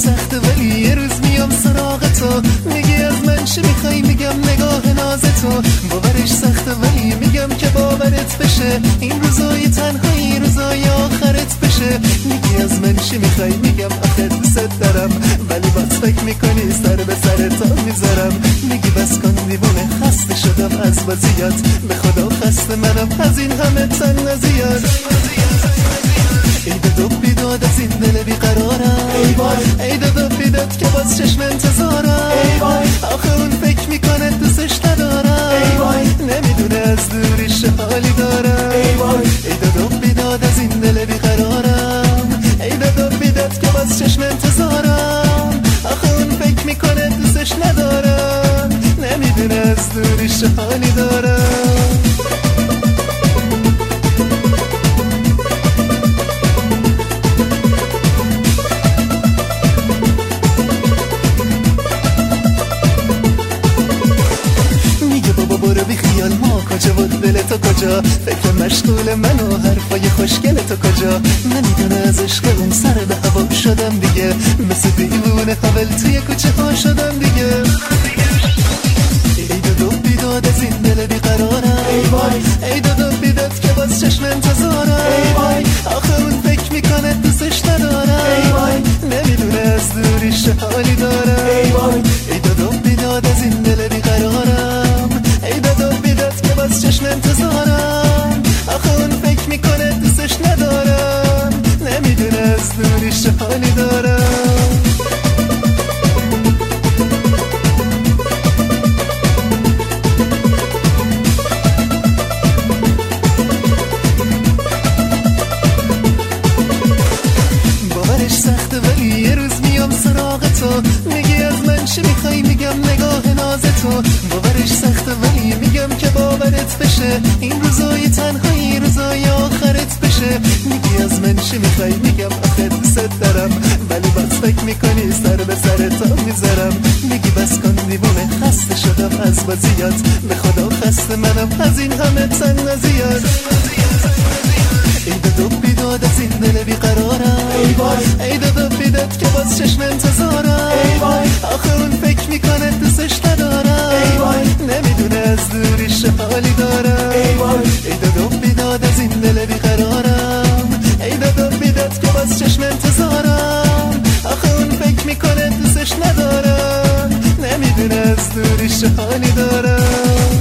سخته ولی یه روز میام سراغ تو، میگی از من چی میخوای؟ میگم نگاه ناز تو. باورش سخته ولی میگم که باورت بشه، این روزای تنهایی روزای آخرت بشه. میگی از من چی میخوای؟ میگم آخر دوست دارم، ولی باز فکر میکنی سر به سر تا میذارم. میگی بس کن دیوونه، خسته شدم از بازیات، به خدا خسته منم از این همه تنازیات. ای داد بیداد از این دل بیقرارم، ای داد بیداد که باز چشم انتظارم. آخه اون فکر میکنه دوستش ندارم، نمیدونه از دوریش حالی دارم. ای داد بیداد از این دل بیقرارم، ای داد بیداد که باز چشم انتظارم. آخه اون فکر میکنه دوستش ندارم، نمیدونه از دوریش حالی دارم. ما کجا بود دل تو کجا؟ فکر مشغول من و حرفای خوشگل تو کجا؟ نمیدونه از عشق اون سر به هوا شدم دیگه، مثل دیوونه حاول توی کوچه ها شدم دیگه. ای داد و بیداد از این دل بیقرارم، ای داد و بیداد که باز چشم انتظارم. آخه اون فکر میکنه دوستش ندارم، نمیدونه از دوریش حالی دارم. ای داد و بیداد از این دل بیقرارم، ای داد و بیداد که باز چشم انتظارم. آخه اون فکر میکنه دوستش ندارم، نمیدونه از دوریش حالی دارم. باورش سخته ولی یه روز میام سراغ تو، میگی از من چی میخوای؟ میگم نگاه ناز تو. باورش سخته ولی میگم که باورت بشه، این روزای تنهایی روزای آخرت بشه. میگی از من چی میخوای؟ میگم آخر دوست دارم، ولی باز فکر میکنی سر به سر تا میذارم. میگی بس کن دیوونه، خسته شدم از بازیات، به خدا خسته منم از این همه تنازیات. ای داد و بیداد از این دل بیقرارم، ای داد و بیداد که باز چشم انتظارم. آخه اون فکر میکنه دوستش ندارم، نمیدونه از دوریش حالی دارم. ای داد و بیداد از این دل بیقرارم، ای داد و بیداد که باز چشم انتظارم. آخه اون فکر میکنه دوستش ندارم، نمیدونه از دوریش حالی دارم.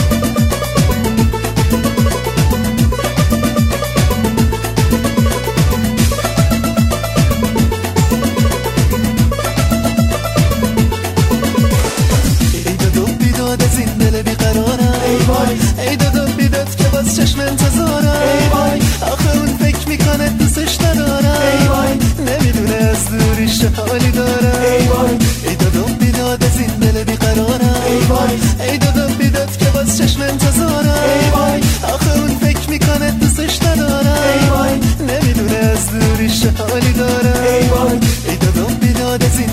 از این دل بیقرارم، ای داد و بیداد که باز چشم انتظارم. آخه اون فکر میکنه دوستش ندارم، نمیدونه از دوریش حالی دارم. ای داد و بیداد از این دل بیقرارم، ای داد و بیداد که باز چشم انتظارم. آخه اون فکر میکنه دوستش ندارم، نمیدونه از دوریش حالی دارم. ای داد و بیداد از این